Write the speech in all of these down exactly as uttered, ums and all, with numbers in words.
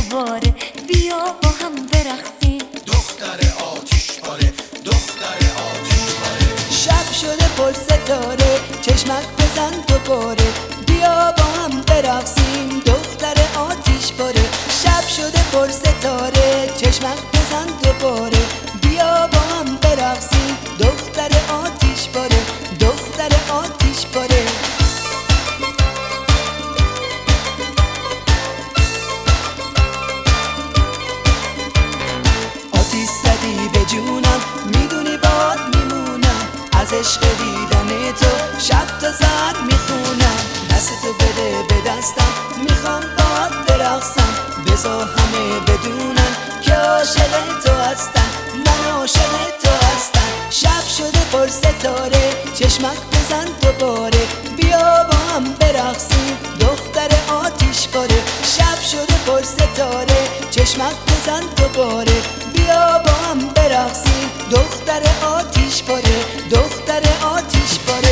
دوباره بیا با هم برقصیم. دختر آتیش پاره، دختر آتیش پاره. شب شده پر ستاره، چشمک بزن دوباره بیا با هم برقصیم. دختر آتیش پاره. شب شده پر ستاره، چشمک بزن دوباره بیا با هم برقصیم. دختر آتیش پاره، دختر آتیش پاره. آتیش زدی به جونم، میدونی باد میمونم. از عشق دیدن تو شب تا سر میخونم. دستتو بده به دستم، میخوام باد برقصم. بذار همه بدونن که عاشق تو هستم، من عاشق تو هستم. شب شده پر ستاره، چشمک بزن دوباره بیا با هم برقصیم. دختر آتیش پاره. شب شده پر ستاره، چشمک بزن دوباره بیا با هم برقصیم. دختر آتیش پاره، دختر آتیش پاره.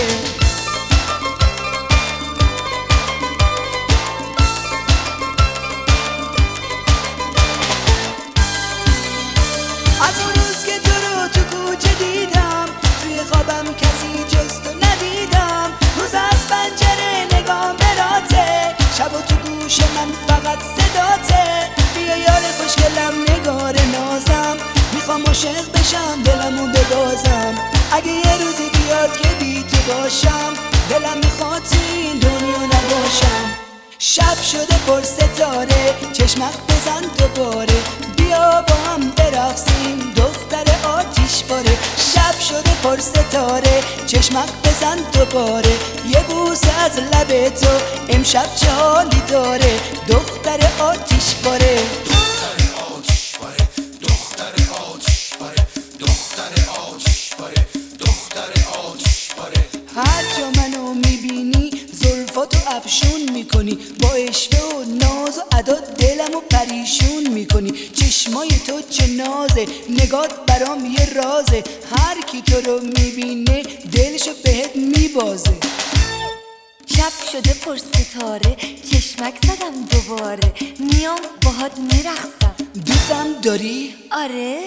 از اون روز که تو رو تو کوچه دیدم، توی خوابم کسی جز تو ندیدم. روز از پنجره نگام براته، شب و تو گوش من فقط صداته. بیا یار خوشگلم نگار نازم، میخوام عاشق بشم دلمو ببازم. اگه یه روزی بیاد که بی تو باشم، دلم میخواد تو این دنیا نباشم. شب شده پر ستاره، چشمک بزن دوباره بیا با هم برقصیم. دختر آتیش پاره. شب شده پر ستاره، چشمک بزن دوباره. یه بوسه از لب تو امشب چه حالی داره. دختر آتیش پاره. دختر آتیش پاره، دختر آتیش پاره، دختر آتیش پاره، دختر آتیش پاره. هر جا منو میبینی زلفاتو افشون میکنی، با عشق و ناز و ادا دلمو پریشون میکنی. چشمای تو چه نازه، نگات برام یه رازه. هر کی تو رو میبینه دلشو بهت میبازه. شب شده پر ستاره، چشمک زدم دوباره میام باهات میرقصم. دوستم داری؟ آره.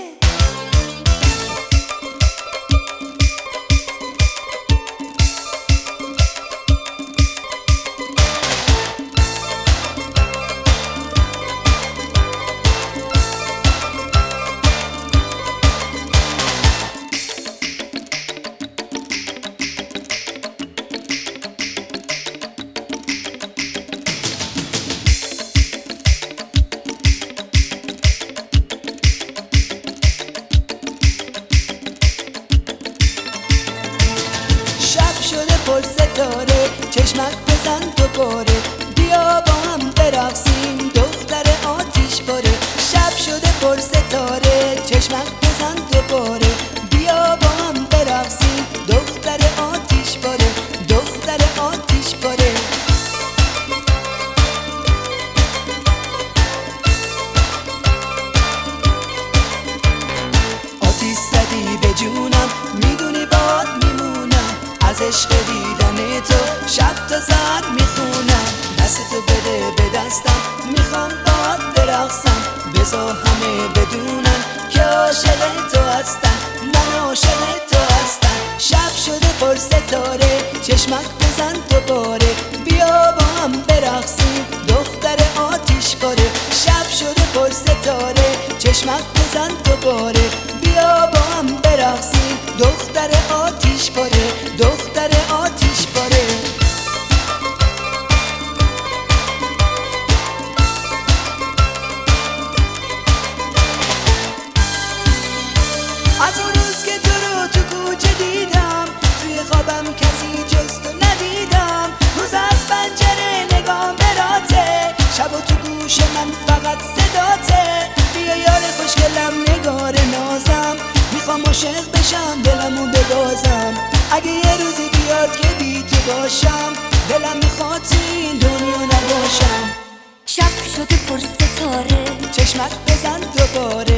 شده پر ستاره، چشمک بزن دوباره بیا با هم برقصیم. دختر آتیش پاره. شب شده پر ستاره، چشمک بزن دوباره بیا با هم برقصیم. دختر آتیش پاره، دختر آتیش پاره. آتیش زدی به جونم، میدونی باد میمونم. از عشق دیدن تو شب تا سر میخونم. دستتو بده به دستم، میخوام باد برقصم. بذار همه بدونن که عاشق تو هستم، من عاشق تو هستم. شب شده پر ستاره، چشمک بزن دوباره بیا با هم برقصیم. دختر آتیش پاره. شب شده پر ستاره، چشمک بزن دوباره بیا با هم برقصیم. دختر آتیش پاره، دختر آتیش پاره. از اون روز که تو رو تو کوچه دیدم، توی خوابم کسی جز تو ندیدم. روز از پنجره نگام براته، شب و تو گوش من فقط صداته. بیا یار خوشگلم نگار نازم، میخوام عاشق بشم دلمو ببازم. اگه یه روزی بیاد که بی تو باشم، دلم میخواد تو این دنیا نباشم. شب شده پر ستاره، چشمک بزن دوباره